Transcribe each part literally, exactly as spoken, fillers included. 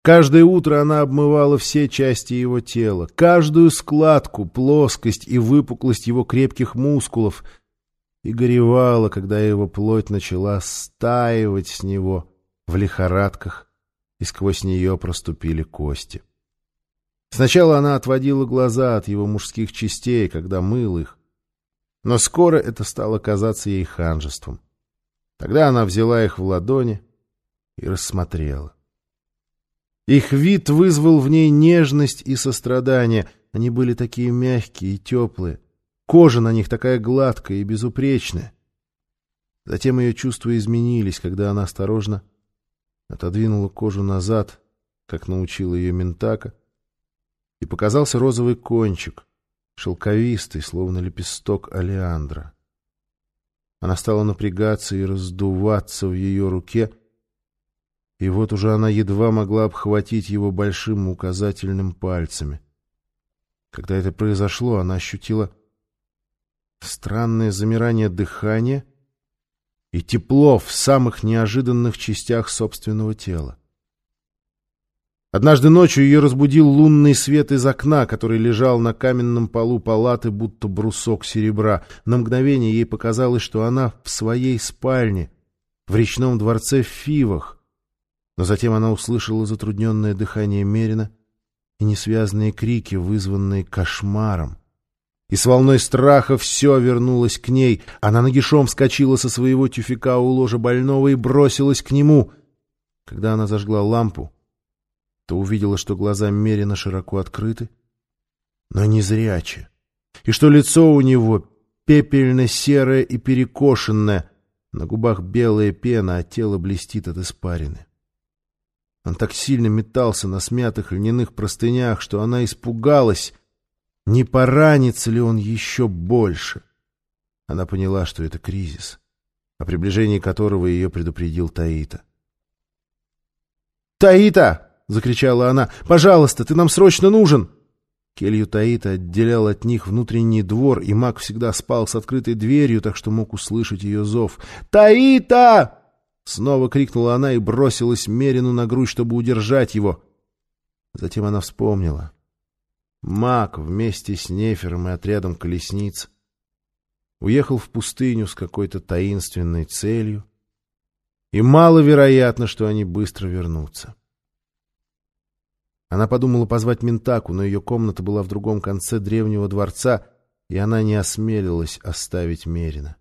Каждое утро она обмывала все части его тела, каждую складку, плоскость и выпуклость его крепких мускулов, и горевала, когда его плоть начала стаивать с него в лихорадках, и сквозь нее проступили кости. Сначала она отводила глаза от его мужских частей, когда мыла их, но скоро это стало казаться ей ханжеством. Тогда она взяла их в ладони и рассмотрела. Их вид вызвал в ней нежность и сострадание. Они были такие мягкие и теплые. Кожа на них такая гладкая и безупречная. Затем ее чувства изменились, когда она осторожно отодвинула кожу назад, как научила ее Минтака, и показался розовый кончик, шелковистый, словно лепесток олеандра. Она стала напрягаться и раздуваться в ее руке, и вот уже она едва могла обхватить его большим указательным пальцами. Когда это произошло, она ощутила странное замирание дыхания и тепло в самых неожиданных частях собственного тела. Однажды ночью ее разбудил лунный свет из окна, который лежал на каменном полу палаты, будто брусок серебра. На мгновение ей показалось, что она в своей спальне, в речном дворце в Фивах. Но затем она услышала затрудненное дыхание Мерина и несвязные крики, вызванные кошмаром. И с волной страха все вернулось к ней. Она нагишом вскочила со своего тюфяка у ложа больного и бросилась к нему. Когда она зажгла лампу, то увидела, что глаза Мерина широко открыты, но не зряче, и что лицо у него пепельно-серое и перекошенное, на губах белая пена, а тело блестит от испарины. Он так сильно метался на смятых льняных простынях, что она испугалась, не поранится ли он еще больше. Она поняла, что это кризис, о приближении которого ее предупредил Таита. «Таита!» — закричала она. «Пожалуйста, ты нам срочно нужен!» Келью Таита отделял от них внутренний двор, и маг всегда спал с открытой дверью, так что мог услышать ее зов. «Таита!» — снова крикнула она и бросилась Мерину на грудь, чтобы удержать его. Затем она вспомнила. Маг вместе с Нефером и отрядом колесниц уехал в пустыню с какой-то таинственной целью, и маловероятно, что они быстро вернутся. Она подумала позвать Минтаку, но ее комната была в другом конце древнего дворца, и она не осмелилась оставить Мерина.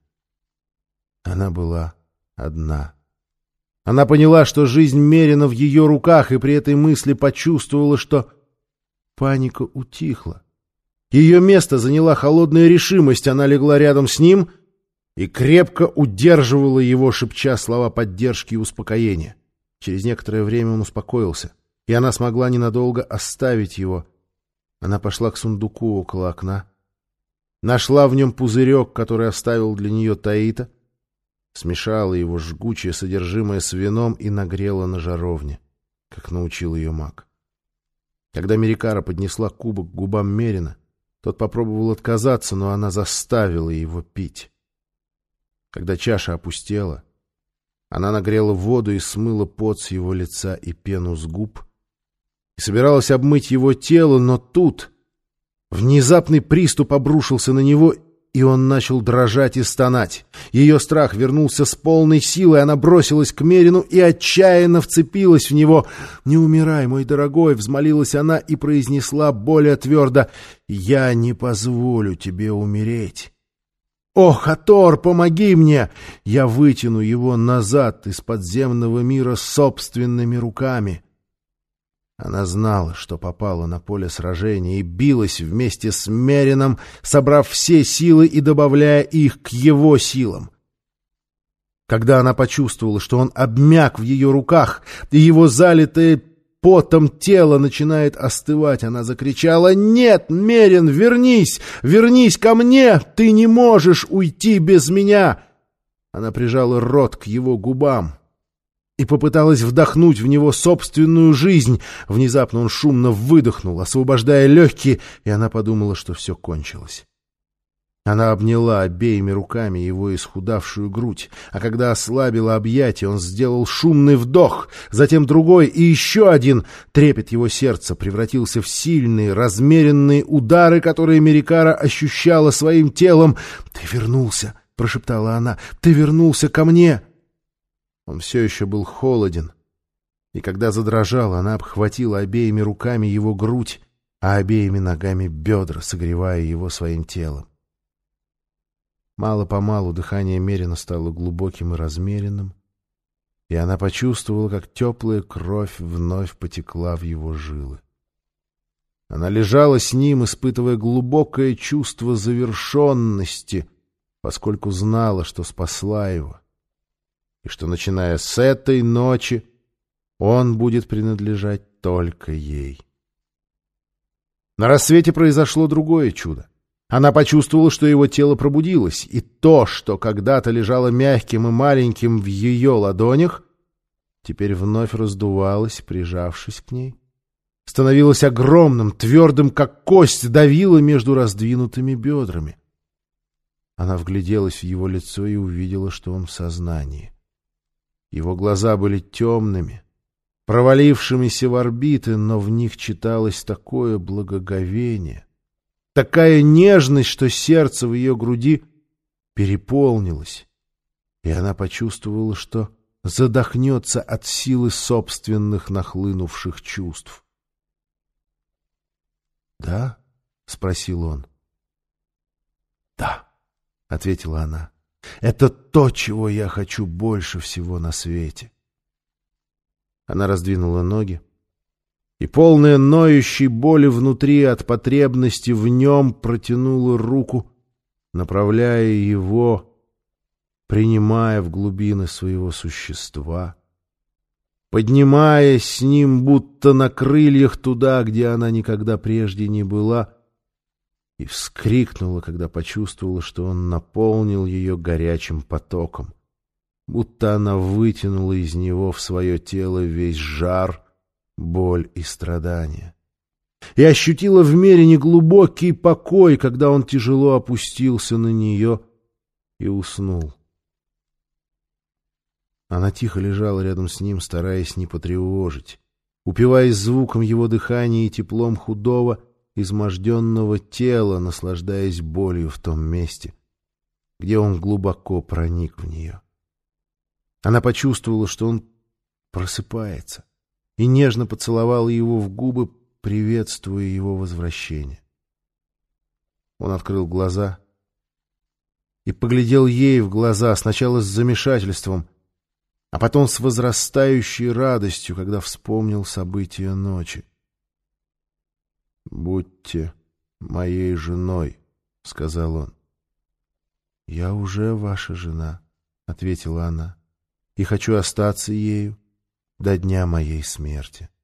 Она была одна. Она поняла, что жизнь Мерина в ее руках, и при этой мысли почувствовала, что паника утихла. Ее место заняла холодная решимость. Она легла рядом с ним и крепко удерживала его, шепча слова поддержки и успокоения. Через некоторое время он успокоился, и она смогла ненадолго оставить его. Она пошла к сундуку около окна, нашла в нем пузырек, который оставил для нее Таита, смешала его жгучее содержимое с вином и нагрела на жаровне, как научил ее маг. Когда Мерикара поднесла кубок к губам Мерина, тот попробовал отказаться, но она заставила его пить. Когда чаша опустела, она нагрела воду и смыла пот с его лица и пену с губ, и собиралась обмыть его тело, но тут внезапный приступ обрушился на него, и он начал дрожать и стонать. Ее страх вернулся с полной силой, она бросилась к Мерину и отчаянно вцепилась в него. «Не умирай, мой дорогой!» — взмолилась она и произнесла более твердо: «Я не позволю тебе умереть. О, Хатор, помоги мне! Я вытяну его назад из подземного мира собственными руками». Она знала, что попала на поле сражения, и билась вместе с Мерином, собрав все силы и добавляя их к его силам. Когда она почувствовала, что он обмяк в ее руках, и его залитое потом тело начинает остывать, она закричала: «Нет, Мерин, вернись! Вернись ко мне! Ты не можешь уйти без меня!» Она прижала рот к его губам и попыталась вдохнуть в него собственную жизнь. Внезапно он шумно выдохнул, освобождая легкие, и она подумала, что все кончилось. Она обняла обеими руками его исхудавшую грудь, а когда ослабила объятия, он сделал шумный вдох, затем другой и еще один. Трепет его сердца превратился в сильные, размеренные удары, которые Мерикара ощущала своим телом. «Ты вернулся!» — прошептала она. «Ты вернулся ко мне!» Он все еще был холоден, и когда задрожал, она обхватила обеими руками его грудь, а обеими ногами бедра, согревая его своим телом. Мало-помалу дыхание Мерина стало глубоким и размеренным, и она почувствовала, как теплая кровь вновь потекла в его жилы. Она лежала с ним, испытывая глубокое чувство завершенности, поскольку знала, что спасла его, и что, начиная с этой ночи, он будет принадлежать только ей. На рассвете произошло другое чудо. Она почувствовала, что его тело пробудилось, и то, что когда-то лежало мягким и маленьким в ее ладонях, теперь вновь раздувалось, прижавшись к ней. Становилось огромным, твердым, как кость, давило между раздвинутыми бедрами. Она вгляделась в его лицо и увидела, что он в сознании. Его глаза были темными, провалившимися в орбиты, но в них читалось такое благоговение, такая нежность, что сердце в ее груди переполнилось, и она почувствовала, что задохнется от силы собственных нахлынувших чувств. «Да?» — спросил он. «Да», — ответила она, — «это то, чего я хочу больше всего на свете». Она раздвинула ноги, и, полная ноющей боли внутри от потребности в нем, протянула руку, направляя его, принимая в глубины своего существа, поднимаясь с ним, будто на крыльях, туда, где она никогда прежде не была, и вскрикнула, когда почувствовала, что он наполнил ее горячим потоком, будто она вытянула из него в свое тело весь жар, боль и страдания, и ощутила в мире неглубокий покой, когда он тяжело опустился на нее и уснул. Она тихо лежала рядом с ним, стараясь не потревожить, упиваясь звуком его дыхания и теплом худого, изможденного тела, наслаждаясь болью в том месте, где он глубоко проник в нее. Она почувствовала, что он просыпается, и нежно поцеловала его в губы, приветствуя его возвращение. Он открыл глаза и поглядел ей в глаза, сначала с замешательством, а потом с возрастающей радостью, когда вспомнил события ночи. «Будьте моей женой», — сказал он. «Я уже ваша жена», — ответила она, — «и хочу остаться ею до дня моей смерти».